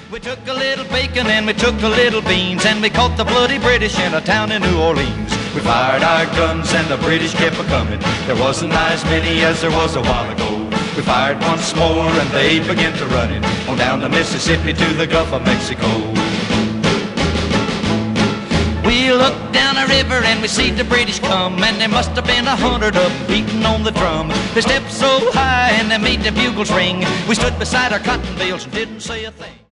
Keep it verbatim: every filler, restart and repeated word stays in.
We took a little bacon and we took a little beans, and we caught the bloody British in a town in New Orleans. We fired our guns and the British kept a-coming. There wasn't as many as there was a while ago. We fired once more and they began to run it on down the Mississippi to the Gulf of Mexico. We looked down the river and we see the British come, and there must have been a hundred of them beating on the drum. They stepped so high and they made the bugles ring. We stood beside our cotton bales and didn't say a thing.